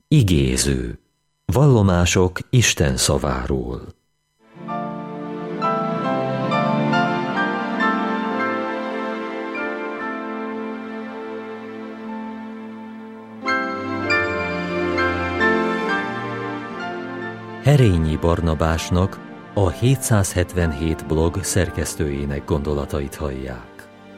Igéző. Vallomások Isten szaváról. Herényi Barnabásnak, a 777 blog szerkesztőjének gondolatait hallják.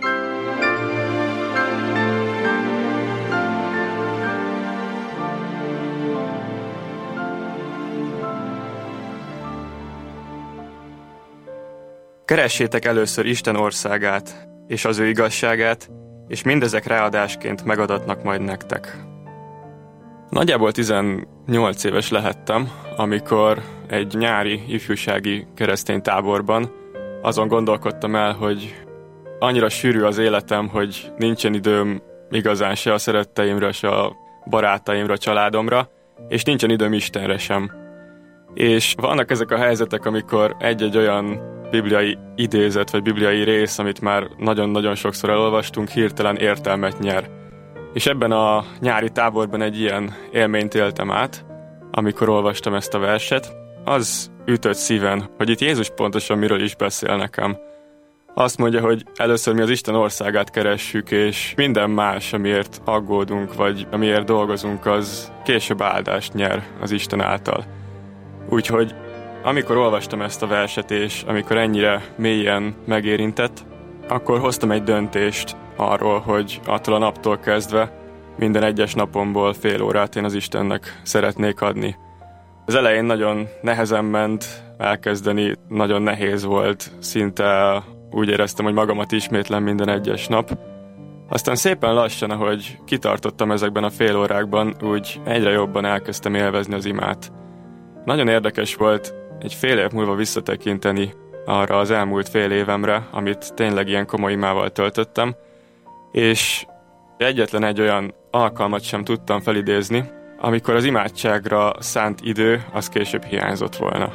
Keressétek először Isten országát, és az ő igazságát, és mindezek ráadásként megadatnak majd nektek. Nagyjából 18 éves lehettem, amikor egy nyári ifjúsági keresztény táborban azon gondolkodtam el, hogy annyira sűrű az életem, hogy nincsen időm igazán se a szeretteimre, se a barátaimra, családomra, és nincsen időm Istenre sem. És vannak ezek a helyzetek, amikor egy-egy olyan bibliai idézet, vagy bibliai rész, amit már nagyon-nagyon sokszor elolvastunk, hirtelen értelmet nyer. És ebben a nyári táborban egy ilyen élményt éltem át, amikor olvastam ezt a verset. Az ütött szíven, hogy itt Jézus pontosan miről is beszél nekem. Azt mondja, hogy először mi az Isten országát keressük, és minden más, amiért aggódunk, vagy amiért dolgozunk, az később áldást nyer az Isten által. Úgyhogy amikor olvastam ezt a verset, és amikor ennyire mélyen megérintett, akkor hoztam egy döntést arról, hogy attól a naptól kezdve minden egyes napomból fél órát én az Istennek szeretnék adni. Az elején nagyon nehezen ment elkezdeni, nagyon nehéz volt, szinte úgy éreztem, hogy magamat ismétlem minden egyes nap. Aztán szépen lassan, ahogy kitartottam ezekben a fél órákban, úgy egyre jobban elkezdtem élvezni az imát. Nagyon érdekes volt egy fél év múlva visszatekinteni arra az elmúlt fél évemre, amit tényleg ilyen komoly imával töltöttem, és egyetlen egy olyan alkalmat sem tudtam felidézni, amikor az imádságra szánt idő az később hiányzott volna.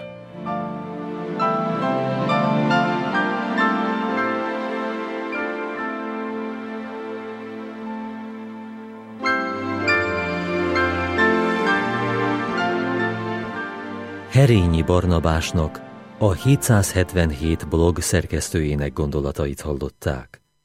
Herényi Barnabásnak, a 777 blog szerkesztőjének gondolatait hallották.